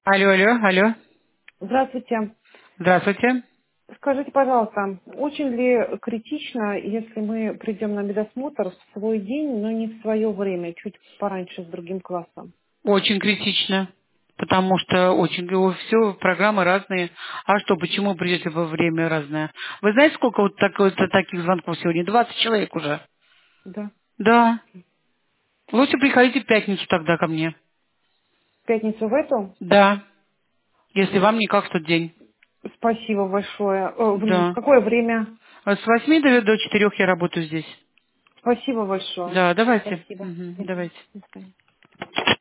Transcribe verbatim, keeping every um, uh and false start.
Алло, алло, алло. Здравствуйте. Здравствуйте. Скажите, пожалуйста, очень ли критично, если мы придем на медосмотр в свой день, но не в свое время, чуть пораньше с другим классом? Очень критично, потому что очень все программы разные. А что, почему придете во время разное? Вы знаете, сколько вот, так- вот таких звонков сегодня? Двадцать человек уже. Да. Да. Лучше приходите в пятницу тогда ко мне. В пятницу в эту? Да. Если вам никак в тот день. Спасибо большое. Э, в в Да. какое время? А С восьми до, до четырех я работаю здесь. Спасибо большое. Да, давайте. Спасибо. Мгм, Мгм. давайте. До свидания.